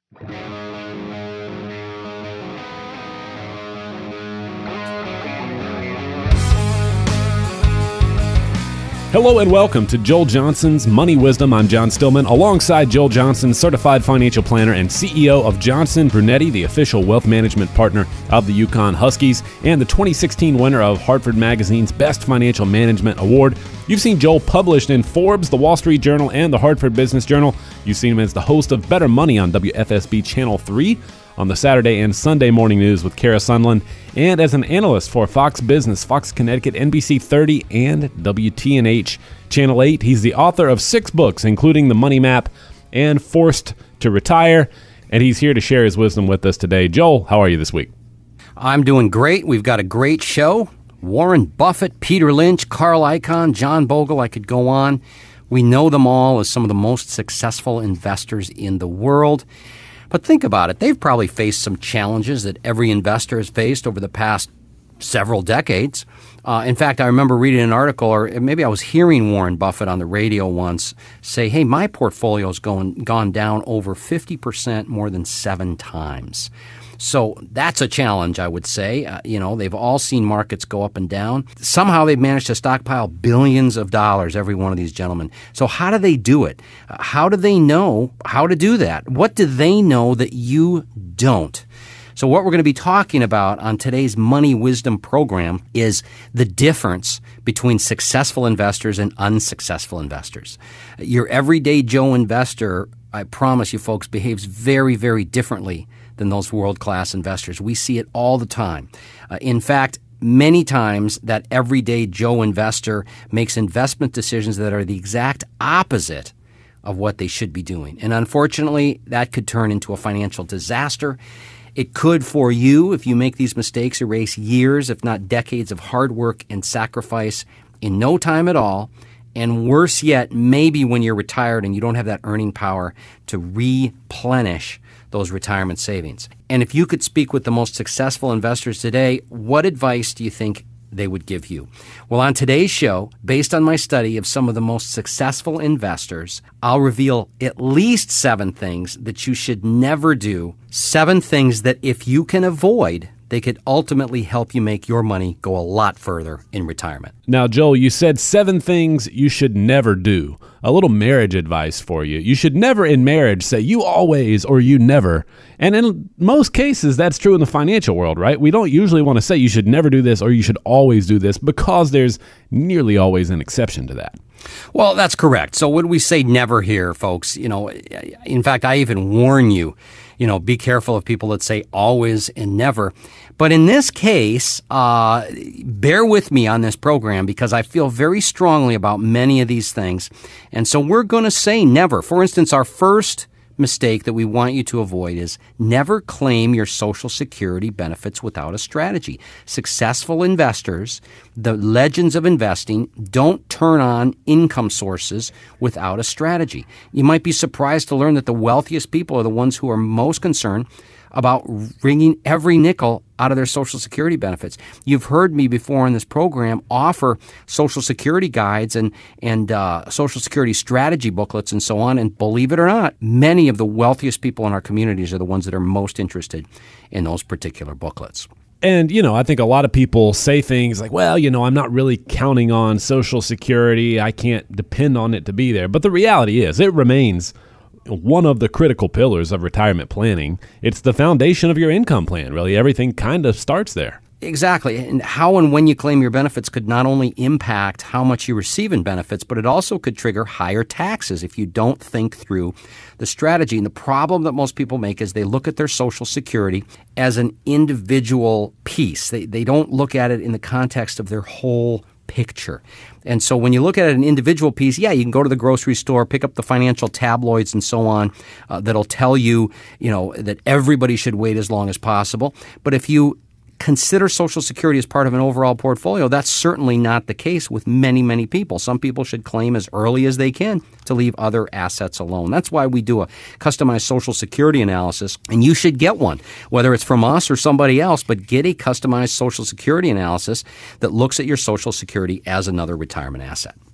Hello and welcome to Joel Johnson's Money Wisdom. I'm John Stillman, alongside Joel Johnson, certified financial planner and CEO of Johnson Brunetti, the official wealth management partner of the Yukon Huskies, and the 2016 winner of Hartford Magazine's Best Financial Management Award. You've seen Joel published in Forbes, the Wall Street Journal, and the Hartford Business Journal. You've seen him as the host of Better Money on WFSB Channel 3, on the Saturday and Sunday morning news with Kara Sundlund, and as an analyst for Fox Business, Fox Connecticut, NBC 30, and WTNH Channel 8. He's the author of 6 books, including The Money Map and Forced to Retire, and he's here to share his wisdom with us today. Joel, how are you this week? I'm doing great. We've got a great show. Warren Buffett, Peter Lynch, Carl Icahn, John Bogle, I could go on. We know them all as some of the most successful investors in the world. But think about it. They've probably faced some challenges that every investor has faced over the past several decades. In fact, I remember reading an article, or maybe I was hearing Warren Buffett on the radio once say, hey, my portfolio's gone down over 50% more than 7 times. So that's a challenge, I would say. They've all seen markets go up and down. Somehow they've managed to stockpile billions of dollars, every one of these gentlemen. So how do they do it? How do they know how to do that? What do they know that you don't? So what we're going to be talking about on today's Money Wisdom program is the difference between successful investors and unsuccessful investors. Your everyday Joe investor, I promise you folks, behaves very, very differently than those world-class investors. We see it all the time. In fact, many times that everyday Joe investor makes investment decisions that are the exact opposite of what they should be doing. And unfortunately, that could turn into a financial disaster. It could, for you, if you make these mistakes, erase years, if not decades, of hard work and sacrifice in no time at all. And worse yet, maybe when you're retired and you don't have that earning power to replenish those retirement savings. And if you could speak with the most successful investors today, what advice do you think they would give you? Well, on today's show, based on my study of some of the most successful investors, I'll reveal at least 7 things that you should never do, 7 things that if you can avoid, they could ultimately help you make your money go a lot further in retirement. Now, Joel, you said 7 things you should never do. A little marriage advice for you. You should never in marriage say you always or you never. And in most cases, that's true in the financial world, right? We don't usually want to say you should never do this or you should always do this because there's nearly always an exception to that. Well, that's correct. So when we say never here, folks, in fact, I even warn you, be careful of people that say always and never. But in this case, bear with me on this program because I feel very strongly about many of these things. And so we're going to say never. For instance, our first mistake that we want you to avoid is never claim your Social Security benefits without a strategy. Successful investors, the legends of investing, don't turn on income sources without a strategy. You might be surprised to learn that the wealthiest people are the ones who are most concerned about wringing every nickel out of their Social Security benefits. You've heard me before in this program offer Social Security guides and Social Security strategy booklets and so on. And believe it or not, many of the wealthiest people in our communities are the ones that are most interested in those particular booklets. And, I think a lot of people say things like, well, I'm not really counting on Social Security. I can't depend on it to be there. But the reality is it remains one of the critical pillars of retirement planning. It's the foundation of your income plan. Really, everything kind of starts there. Exactly. And how and when you claim your benefits could not only impact how much you receive in benefits, but it also could trigger higher taxes if you don't think through the strategy. And the problem that most people make is they look at their Social Security as an individual piece. They don't look at it in the context of their whole picture. And so when you look at it an individual piece, you can go to the grocery store, pick up the financial tabloids and so on that'll tell you, that everybody should wait as long as possible. But if you consider Social Security as part of an overall portfolio, that's certainly not the case with many, many people. Some people should claim as early as they can to leave other assets alone. That's why we do a customized Social Security analysis, and you should get one, whether it's from us or somebody else, but get a customized Social Security analysis that looks at your Social Security as another retirement asset.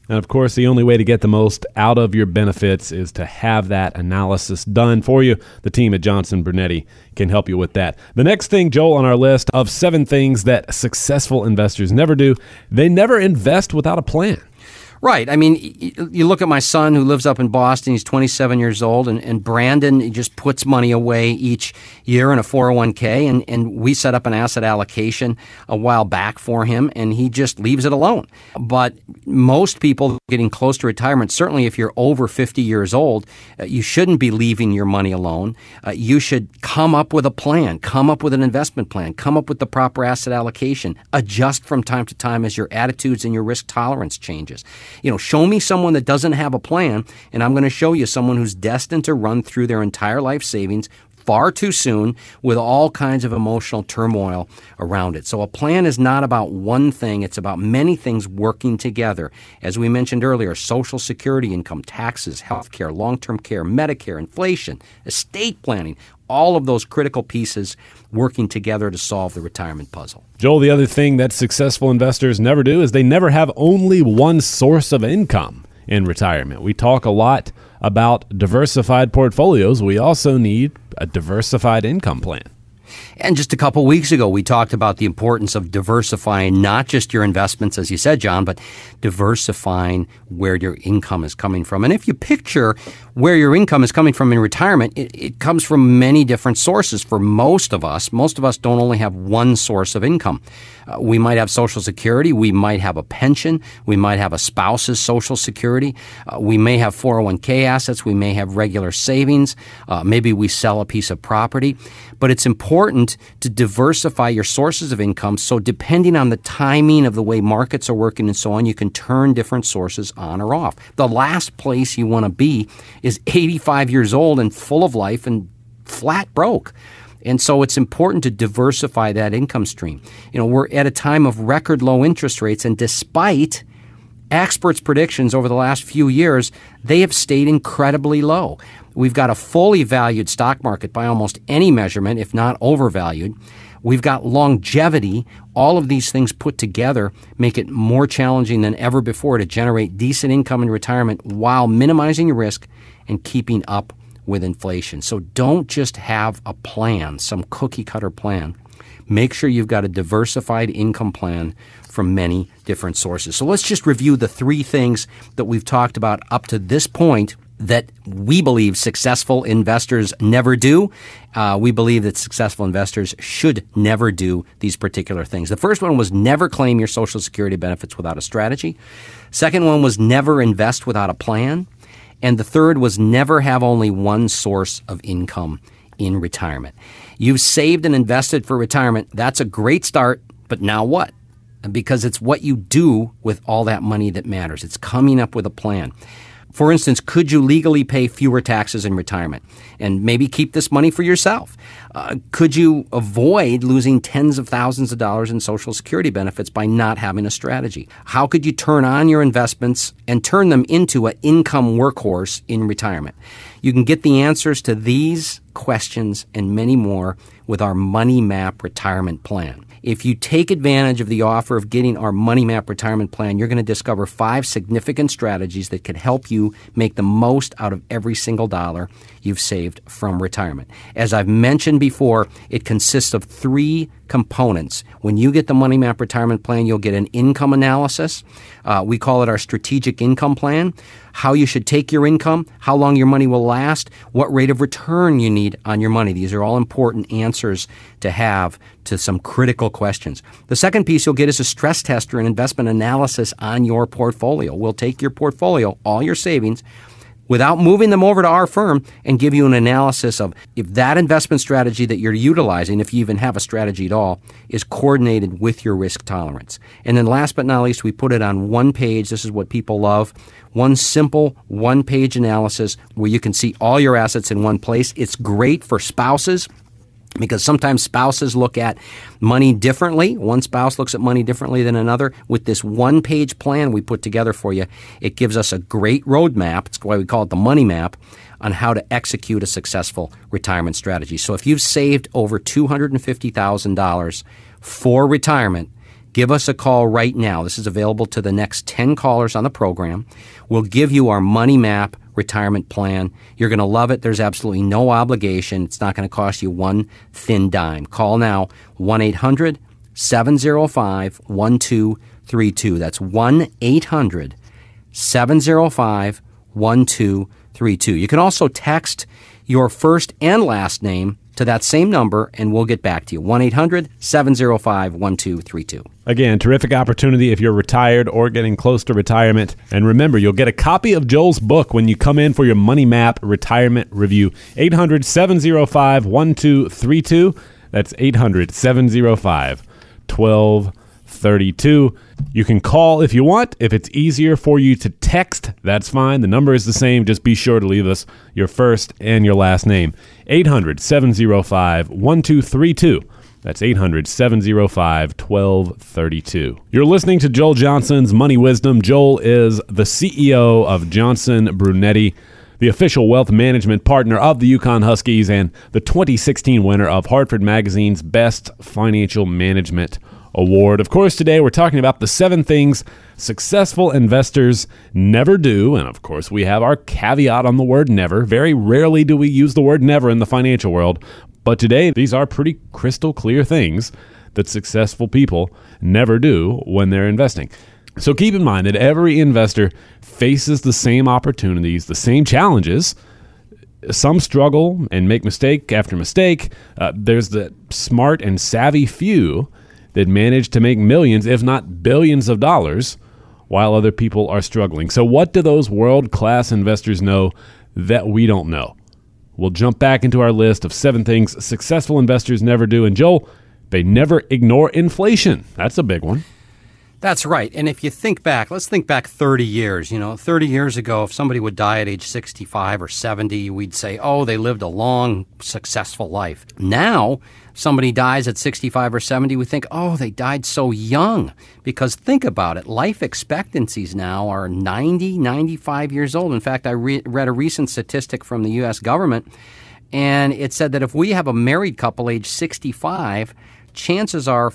And of course, the only way to get the most out of your benefits is to have that analysis done for you. The team at Johnson Brunetti can help you with that. The next thing, Joel, on our list of 7 things that successful investors never do, they never invest without a plan. Right. I mean, you look at my son who lives up in Boston. He's 27 years old, and Brandon, he just puts money away each year in a 401k, and we set up an asset allocation a while back for him, and he just leaves it alone. But most people getting close to retirement, certainly if you're over 50 years old, you shouldn't be leaving your money alone. You should come up with a plan, come up with an investment plan, come up with the proper asset allocation, adjust from time to time as your attitudes and your risk tolerance changes. Show me someone that doesn't have a plan, and I'm going to show you someone who's destined to run through their entire life savings far too soon with all kinds of emotional turmoil around it. So a plan is not about one thing. It's about many things working together. As we mentioned earlier, Social Security income, taxes, health care, long-term care, Medicare, inflation, estate planning, all of those critical pieces working together to solve the retirement puzzle. Joel, the other thing that successful investors never do is they never have only one source of income in retirement. We talk a lot about diversified portfolios. We also need a diversified income plan. And just a couple weeks ago, we talked about the importance of diversifying not just your investments, as you said, John, but diversifying where your income is coming from. And if you picture where your income is coming from in retirement, it comes from many different sources. For most of us don't only have one source of income. We might have Social Security. We might have a pension. We might have a spouse's Social Security. We may have 401k assets. We may have regular savings. Maybe we sell a piece of property. But it's important to diversify your sources of income, so depending on the timing of the way markets are working and so on, you can turn different sources on or off. The last place you want to be is 85 years old and full of life and flat broke. And so it's important to diversify that income stream. We're at a time of record low interest rates, and despite experts' predictions over the last few years, they have stayed incredibly low. We've got a fully valued stock market by almost any measurement, if not overvalued. We've got longevity. All of these things put together make it more challenging than ever before to generate decent income in retirement while minimizing your risk and keeping up with inflation. So don't just have a plan, some cookie-cutter plan. Make sure you've got a diversified income plan from many different sources. So let's just review the 3 things that we've talked about up to this point that we believe successful investors never do. We believe that successful investors should never do these particular things. The first one was never claim your Social Security benefits without a strategy. Second one was never invest without a plan. And the third was never have only one source of income in retirement. You've saved and invested for retirement. That's a great start, but now what? Because it's what you do with all that money that matters. It's coming up with a plan. For instance, could you legally pay fewer taxes in retirement and maybe keep this money for yourself? Could you avoid losing tens of thousands of dollars in Social Security benefits by not having a strategy? How could you turn on your investments and turn them into an income workhorse in retirement? You can get the answers to these questions and many more with our Money Map Retirement Plan. If you take advantage of the offer of getting our Money Map Retirement Plan, you're going to discover 5 significant strategies that could help you make the most out of every single dollar you've saved from retirement. As I've mentioned before, it consists of 3 components. When you get the Money Map Retirement Plan, you'll get an income analysis. We call it our strategic income plan. How you should take your income, how long your money will last, what rate of return you need on your money. These are all important answers to have to some critical questions. The second piece you'll get is a stress test or an investment analysis on your portfolio. We'll take your portfolio, all your savings, without moving them over to our firm and give you an analysis of if that investment strategy that you're utilizing, if you even have a strategy at all, is coordinated with your risk tolerance. And then last but not least, we put it on one page. This is what people love. One simple one-page analysis where you can see all your assets in one place. It's great for spouses, because sometimes spouses look at money differently. One spouse looks at money differently than another. With this one-page plan we put together for you, it gives us a great roadmap. It's why we call it the Money Map, on how to execute a successful retirement strategy. So if you've saved over $250,000 for retirement, Give us a call right now. This is available to the next 10 callers on the program. We'll give you our Money Map retirement plan. You're going to love it. There's absolutely no obligation. It's not going to cost you one thin dime. Call now, 1-800-705-1232. That's 1-800-705-1232. You can also text your first and last name to that same number, and we'll get back to you. 1-800-705-1232. Again, terrific opportunity if you're retired or getting close to retirement. And remember, you'll get a copy of Joel's book when you come in for your Money Map retirement review. 800-705-1232. That's 800-705-1232. You can call if you want. If it's easier for you to text, that's fine. The number is the same. Just be sure to leave us your first and your last name. 800-705-1232. That's 800-705-1232. You're listening to Joel Johnson's Money Wisdom. Joel is the CEO of Johnson Brunetti, the official wealth management partner of the Yukon Huskies and the 2016 winner of Hartford Magazine's Best Financial Management Award. Of course, today we're talking about the 7 things successful investors never do. And of course, we have our caveat on the word never. Very rarely do we use the word never in the financial world. But today, these are pretty crystal clear things that successful people never do when they're investing. So keep in mind that every investor faces the same opportunities, the same challenges. Some struggle and make mistake after mistake. There's the smart and savvy few that manage to make millions, if not billions of dollars, while other people are struggling. So what do those world-class investors know that we don't know? We'll jump back into our list of 7 things successful investors never do. And Joel, they never ignore inflation. That's a big one. That's right. And if you think back, let's think back 30 years. 30 years ago, if somebody would die at age 65 or 70, we'd say, oh, they lived a long, successful life. Now, somebody dies at 65 or 70, we think, oh, they died so young. Because think about it, life expectancies now are 90, 95 years old. In fact, I read a recent statistic from the U.S. government, and it said that if we have a married couple age 65, chances are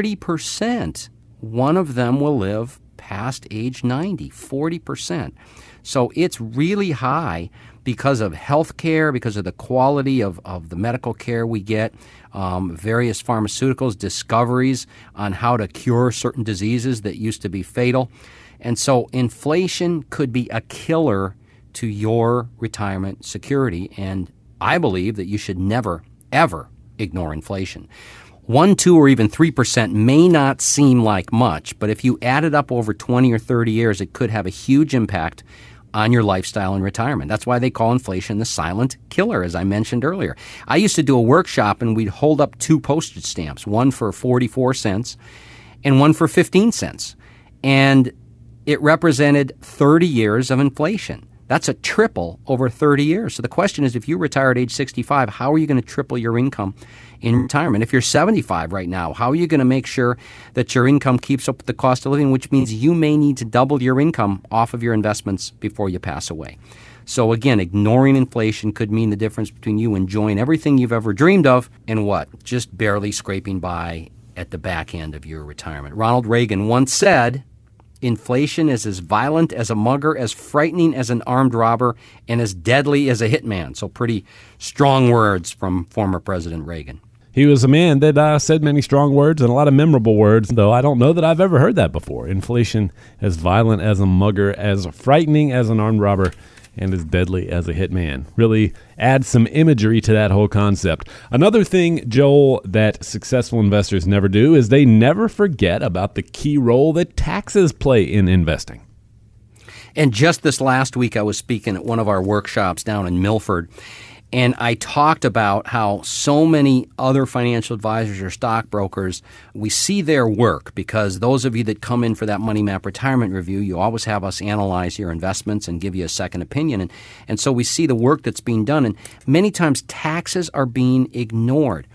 40% one of them will live past age 90, 40%. So it's really high because of health care, because of the quality of the medical care we get, various pharmaceuticals, discoveries on how to cure certain diseases that used to be fatal. And so inflation could be a killer to your retirement security. And I believe that you should never, ever ignore inflation. 1, 2, or even 3% may not seem like much, but if you add it up over 20 or 30 years, it could have a huge impact on your lifestyle and retirement. That's why they call inflation the silent killer, as I mentioned earlier. I used to do a workshop, and we'd hold up 2 postage stamps, one for 44 cents and one for 15 cents. And it represented 30 years of inflation. That's a triple over 30 years. So the question is, if you retire at age 65, how are you going to triple your income in retirement? If you're 75 right now, how are you going to make sure that your income keeps up with the cost of living, which means you may need to double your income off of your investments before you pass away? So again, ignoring inflation could mean the difference between you enjoying everything you've ever dreamed of and what? Just barely scraping by at the back end of your retirement. Ronald Reagan once said, inflation is as violent as a mugger, as frightening as an armed robber, and as deadly as a hitman. So pretty strong words from former President Reagan. He was a man that said many strong words and a lot of memorable words, though I don't know that I've ever heard that before. Inflation as violent as a mugger, as frightening as an armed robber, and as deadly as a hitman. Really adds some imagery to that whole concept. Another thing, Joel, that successful investors never do is they never forget about the key role that taxes play in investing. And just this last week, I was speaking at one of our workshops down in Milford, and I talked about how so many other financial advisors or stockbrokers, we see their work because those of you that come in for that Money Map retirement review, you always have us analyze your investments and give you a second opinion. And so we see the work that's being done, and many times taxes are being ignored.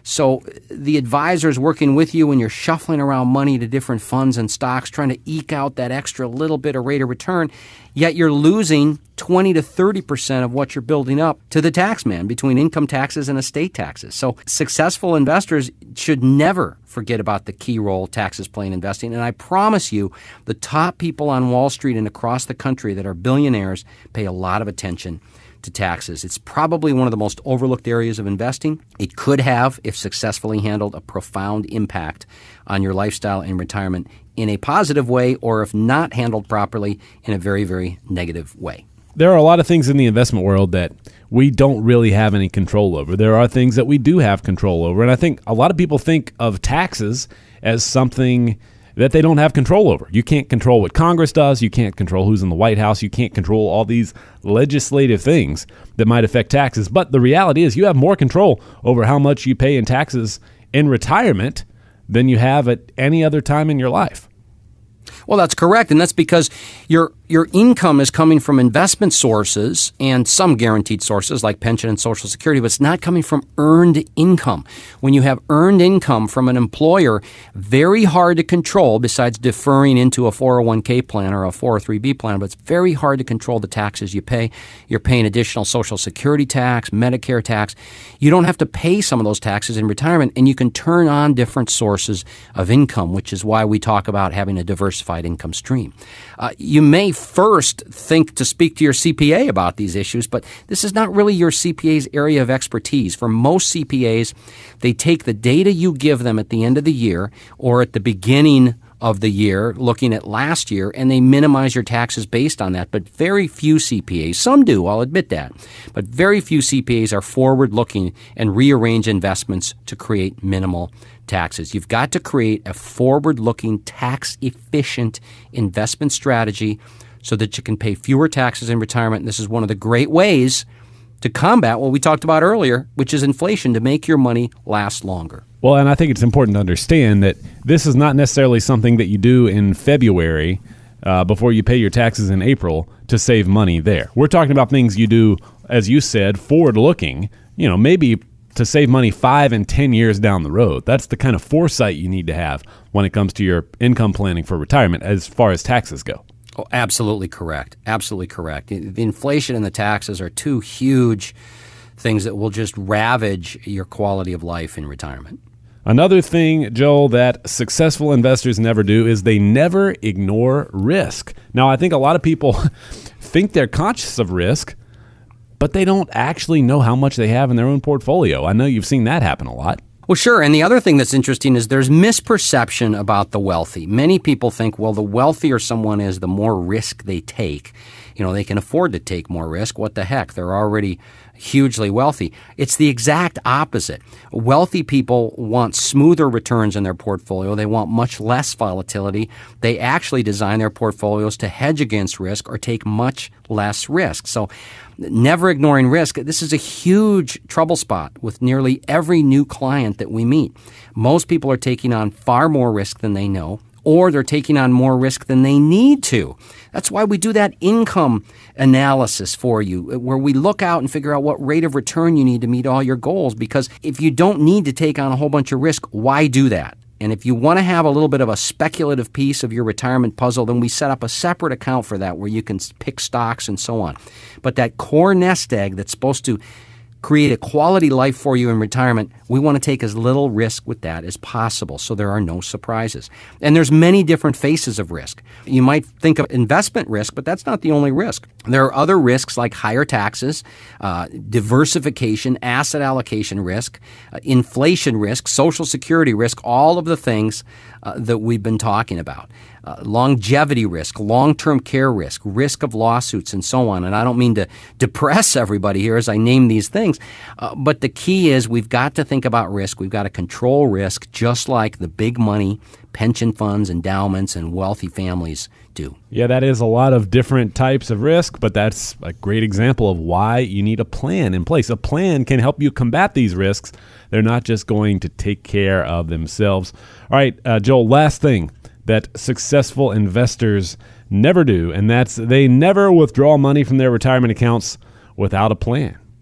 So the advisor's working with you and you're shuffling around money to different funds and stocks, trying to eke out that extra little bit of rate of return, yet you're losing 20 to 30% of what you're building up to the tax man between income taxes and estate taxes. So successful investors should never forget about the key role taxes play in investing. And I promise you, the top people on Wall Street and across the country that are billionaires pay a lot of attention to taxes. It's probably one of the most overlooked areas of investing. It could have, if successfully handled, a profound impact on your lifestyle and retirement in a positive way, or if not handled properly, in a very, very negative way. There are a lot of things in the investment world that we don't really have any control over. There are things that we do have control over. And I think a lot of people think of taxes as something that they don't have control over. You can't control what Congress does. You can't control who's in the White House. You can't control all these legislative things that might affect taxes. But the reality is you have more control over how much you pay in taxes in retirement than you have at any other time in your life. Well, that's correct, and that's because your income is coming from investment sources and some guaranteed sources like pension and Social Security, but it's not coming from earned income. When you have earned income from an employer, very hard to control besides deferring into a 401k plan or a 403b plan, but it's very hard to control the taxes you pay. You're paying additional Social Security tax, Medicare tax. You don't have to pay some of those taxes in retirement, and you can turn on different sources of income, which is why we talk about having a diversified income stream. You may first think to speak to your CPA about these issues, but this is not really your CPA's area of expertise. For most CPAs, they take the data you give them at the end of the year or at the beginning of the year, looking at last year, and they minimize your taxes based on that. But very few CPAs, some do, I'll admit that, but very few CPAs are forward-looking and rearrange investments to create minimal taxes. You've got to create a forward-looking, tax-efficient investment strategy so that you can pay fewer taxes in retirement. And this is one of the great ways to combat what we talked about earlier, which is inflation, to make your money last longer. Well, and I think it's important to understand that this is not necessarily something that you do in February before you pay your taxes in April to save money there. We're talking about things you do, as you said, forward-looking, maybe to save money 5 and 10 years down the road. That's the kind of foresight you need to have when it comes to your income planning for retirement as far as taxes go. Oh, absolutely correct. Absolutely correct. The inflation and the taxes are two huge things that will just ravage your quality of life in retirement. Another thing, Joel, that successful investors never do is they never ignore risk. Now, I think a lot of people think they're conscious of risk, but they don't actually know how much they have in their own portfolio. I know you've seen that happen a lot. Well, sure. And the other thing that's interesting is there's misperception about the wealthy. Many people think, well, the wealthier someone is, the more risk they take. They can afford to take more risk. What the heck? They're already hugely wealthy. It's the exact opposite. Wealthy people want smoother returns in their portfolio. They want much less volatility. They actually design their portfolios to hedge against risk or take much less risk. So never ignoring risk. This is a huge trouble spot with nearly every new client that we meet. Most people are taking on far more risk than they know, or they're taking on more risk than they need to. That's why we do that income analysis for you, where we look out and figure out what rate of return you need to meet all your goals. Because if you don't need to take on a whole bunch of risk, why do that? And if you want to have a little bit of a speculative piece of your retirement puzzle, then we set up a separate account for that where you can pick stocks and so on. But that core nest egg that's supposed to create a quality life for you in retirement, we want to take as little risk with that as possible so there are no surprises. And there's many different faces of risk. You might think of investment risk, but that's not the only risk. There are other risks like higher taxes, diversification, asset allocation risk, inflation risk, Social Security risk, all of the things that we've been talking about. Longevity risk, long-term care risk, risk of lawsuits, and so on. And I don't mean to depress everybody here as I name these things, but the key is we've got to think about risk. We've got to control risk just like the big money pension funds, endowments, and wealthy families do. Yeah, that is a lot of different types of risk, but that's a great example of why you need a plan in place. A plan can help you combat these risks. They're not just going to take care of themselves. All right, Joel, last thing that successful investors never do, and that's they never withdraw money from their retirement accounts without a plan.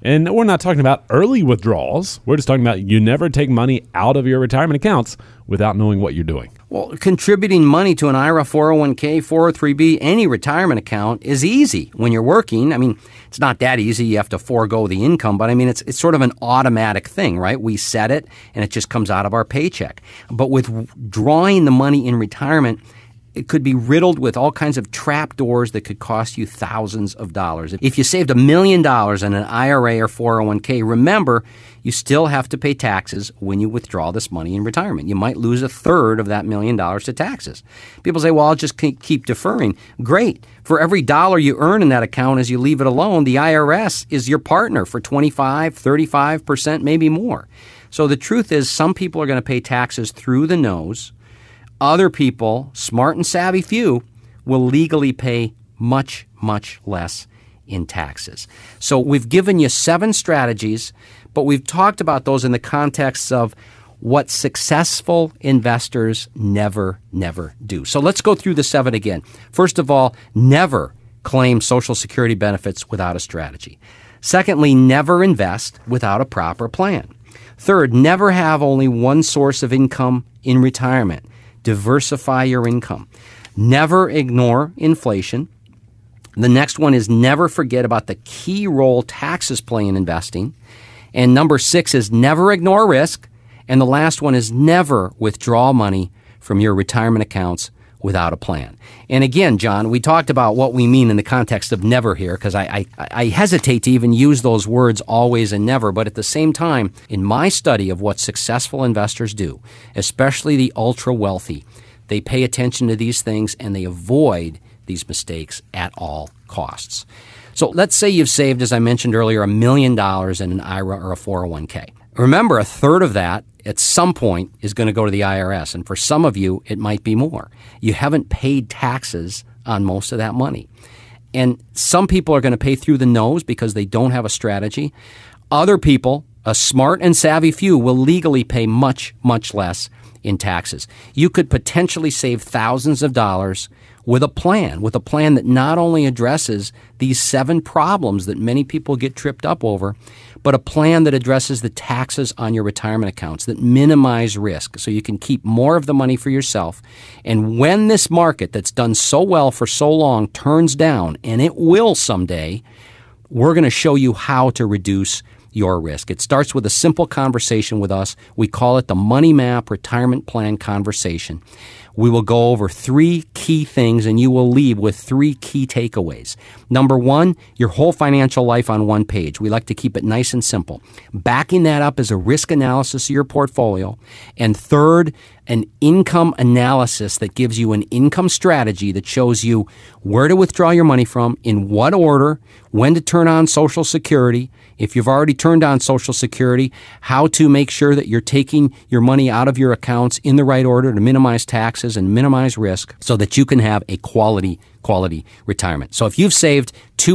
And we're not talking about early withdrawals. We're just talking about you never take money out of your retirement accounts without knowing what you're doing. Well, contributing money to an IRA, 401k, 403b, any retirement account is easy when you're working. I mean, it's not that easy. You have to forego the income, but I mean, it's sort of an automatic thing, right? We set it and it just comes out of our paycheck. But with drawing the money in retirement, it could be riddled with all kinds of trap doors that could cost you thousands of dollars. If you saved $1 million in an IRA or 401k, remember, you still have to pay taxes when you withdraw this money in retirement. You might lose a third of that $1 million to taxes. People say, well, I'll just keep deferring. Great. For every dollar you earn in that account as you leave it alone, the IRS is your partner for 25, 35%, maybe more. So the truth is some people are going to pay taxes through the nose. Other people, smart and savvy few, will legally pay much, much less in taxes. So we've given you 7 strategies, but we've talked about those in the context of what successful investors never do. So let's go through the 7 again. First of all, never claim Social Security benefits without a strategy. Secondly, never invest without a proper plan. Third, never have only one source of income in retirement. Diversify your income. Never ignore inflation. The next one is never forget about the key role taxes play in investing. And number 6 is never ignore risk. And the last one is never withdraw money from your retirement accounts without a plan. And again, John, we talked about what we mean in the context of never here, because I hesitate to even use those words always and never. But at the same time, in my study of what successful investors do, especially the ultra wealthy, they pay attention to these things and they avoid these mistakes at all costs. So let's say you've saved, as I mentioned earlier, $1 million in an IRA or a 401k. Remember, a third of that at some point is going to go to the IRS. And for some of you, it might be more. You haven't paid taxes on most of that money. And some people are going to pay through the nose because they don't have a strategy. Other people, a smart and savvy few, will legally pay much, much less in taxes. You could potentially save thousands of dollars with a plan that not only addresses these 7 problems that many people get tripped up over, but a plan that addresses the taxes on your retirement accounts that minimize risk so you can keep more of the money for yourself. And when this market that's done so well for so long turns down, and it will someday, we're going to show you how to reduce your risk. It starts with a simple conversation with us. We call it the Money Map Retirement Plan Conversation. We will go over 3 key things, and you will leave with 3 key takeaways. Number 1, your whole financial life on one page. We like to keep it nice and simple. Backing that up is a risk analysis of your portfolio. And third, an income analysis that gives you an income strategy that shows you where to withdraw your money from, in what order, when to turn on Social Security. If you've already turned on Social Security, how to make sure that you're taking your money out of your accounts in the right order to minimize taxes and minimize risk so that you can have a quality retirement. So if you've saved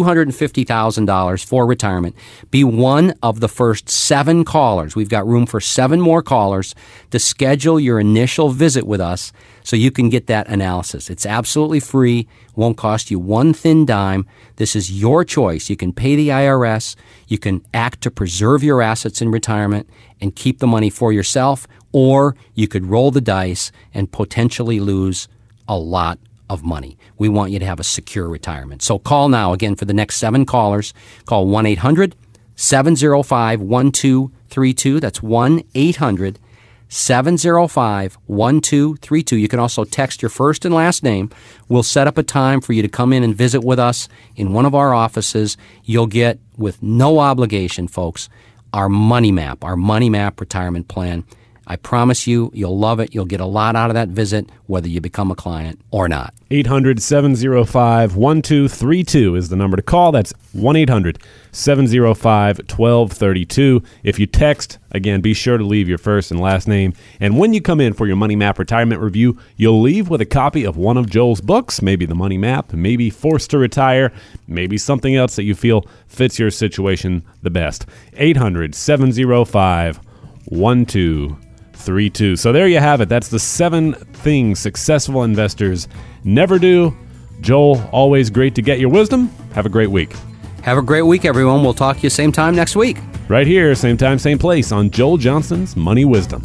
$250,000 for retirement, be one of the first 7 callers. We've got room for 7 more callers to schedule your initial visit with us so you can get that analysis. It's absolutely free, won't cost you one thin dime. This is your choice. You can pay the IRS, you can act to preserve your assets in retirement and keep the money for yourself, or you could roll the dice and potentially lose a lot of money. We want you to have a secure retirement. So call now. Again, for the next 7 callers, call 1-800-705-1232. That's 1-800-705-1232. You can also text your first and last name. We'll set up a time for you to come in and visit with us in one of our offices. You'll get, with no obligation, folks, our Money Map retirement plan. I promise you, you'll love it. You'll get a lot out of that visit, whether you become a client or not. 800-705-1232 is the number to call. That's 1-800-705-1232. If you text, again, be sure to leave your first and last name. And when you come in for your Money Map retirement review, you'll leave with a copy of one of Joel's books, maybe the Money Map, maybe Forced to Retire, maybe something else that you feel fits your situation the best. 800-705-1232. So there you have it. That's the 7 things successful investors never do. Joel, always great to get your wisdom. Have a great week. Have a great week, everyone. We'll talk to you same time next week. Right here, same time, same place on Joel Johnson's Money Wisdom.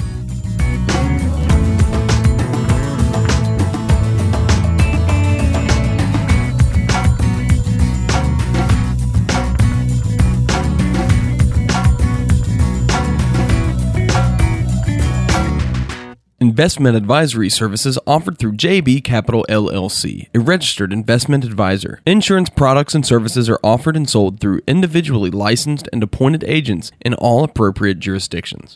Investment advisory services offered through JB Capital LLC, a registered investment advisor. Insurance products and services are offered and sold through individually licensed and appointed agents in all appropriate jurisdictions.